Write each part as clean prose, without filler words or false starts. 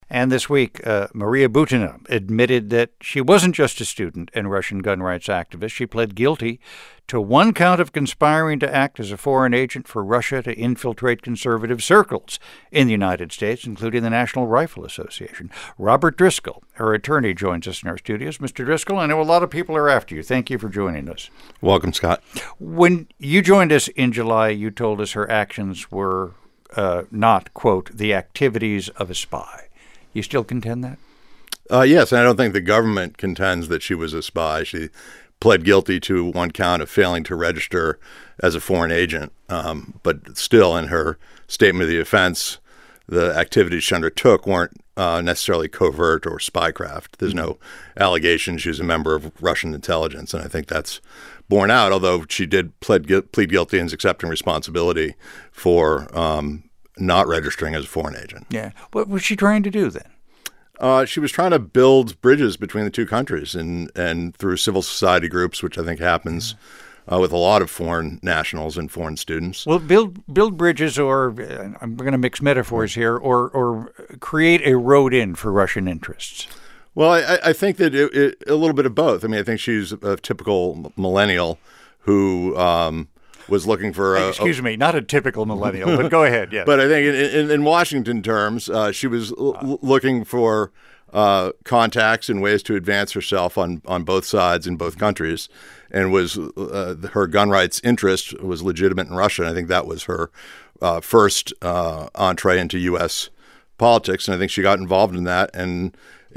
And this week, Maria Butina admitted that she wasn't just a student and Russian gun rights activist. She pled guilty to one count of conspiring to act as a foreign agent for Russia to infiltrate conservative circles in the United States, including the National Rifle Association. Robert Driscoll, her attorney, joins us in our studios. Mr. Driscoll, I know a lot of people are after you. Thank you for joining us. Welcome, Scott. When you joined us in July, you told us her actions were not, quote, the activities of a spy. You still contend that? Yes, and I don't think the government contends that she was a spy. She pled guilty to one count of failing to register as a foreign agent. But still, in her statement of the offense, the activities she undertook weren't necessarily covert or spycraft. There's no allegation she was a member of Russian intelligence, and I think that's borne out, although she did plead guilty and is accepting responsibility for not registering as a foreign agent. Yeah. What was she trying to do then? She was trying to build bridges between the two countries and through civil society groups, which I think happens with a lot of foreign nationals and foreign students. Well, build bridges, or I'm going to mix metaphors here, or create a road in for Russian interests. Well, I think that a little bit of both. I mean, I think she's a typical millennial who was looking for excuse me, not a typical millennial, but go ahead. Yeah. But I think in Washington terms, she was looking for contacts and ways to advance herself on both sides in both countries, and was her gun rights interest was legitimate in Russia. And I think that was her first entree into U.S. politics, and I think she got involved in that, and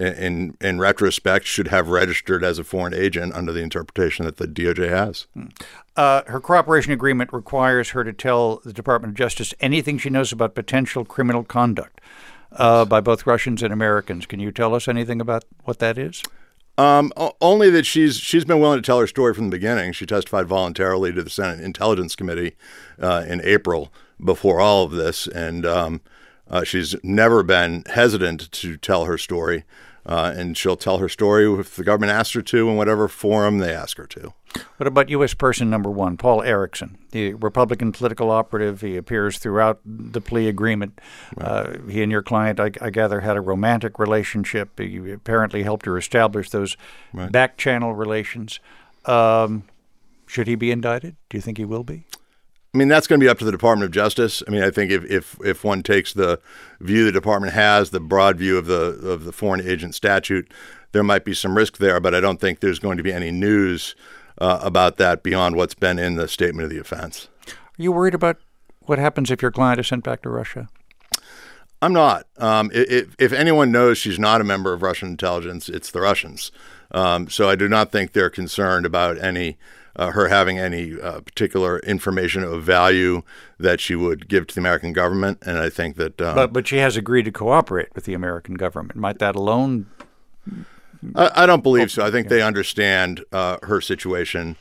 in retrospect, should have registered as a foreign agent under the interpretation that the DOJ has. Her cooperation agreement requires her to tell the Department of Justice anything she knows about potential criminal conduct by both Russians and Americans. Can you tell us anything about what that is? Only that she's been willing to tell her story from the beginning. She testified voluntarily to the Senate Intelligence Committee in April before all of this, and she's never been hesitant to tell her story, and she'll tell her story if the government asks her to in whatever forum they ask her to. What about U.S. person number one, Paul Erickson, the Republican political operative? He appears throughout the plea agreement. Right. He and your client, I gather, had a romantic relationship. He apparently helped her establish those back-channel relations. Should he be indicted? Do you think he will be? I mean, that's going to be up to the Department of Justice. I mean, I think if one takes the view the department has, the broad view of the foreign agent statute, there might be some risk there, but I don't think there's going to be any news about that beyond what's been in the statement of the offense. Are you worried about what happens if your client is sent back to Russia? I'm not. If anyone knows she's not a member of Russian intelligence, it's the Russians. So I do not think they're concerned about her having any particular information of value that she would give to the American government, and I think that. But she has agreed to cooperate with the American government. Might that alone? I don't believe so. I think they understand her situation,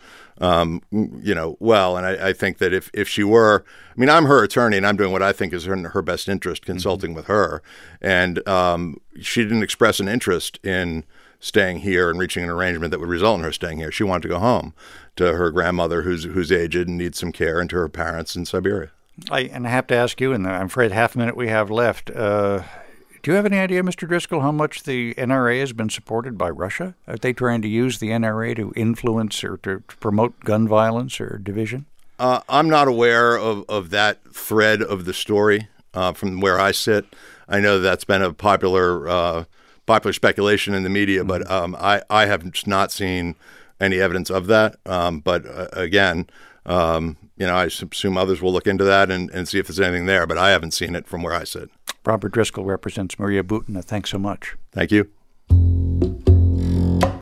well, and I think that if she were, I mean, I'm her attorney, and I'm doing what I think is in her best interest, consulting with her, and she didn't express an interest in staying here and reaching an arrangement that would result in her staying here. She wanted to go home to her grandmother, who's aged and needs some care, and to her parents in Siberia. I have to ask you, and I'm afraid half a minute we have left. Do you have any idea, Mr. Driscoll, how much the NRA has been supported by Russia? Are they trying to use the NRA to influence or to promote gun violence or division? I'm not aware of that thread of the story from where I sit. I know that's been a popular speculation in the media, but I have not seen any evidence of that. But again, I assume others will look into that and see if there's anything there, but I haven't seen it from where I sit. Robert Driscoll represents Maria Butina. Thanks so much. Thank you.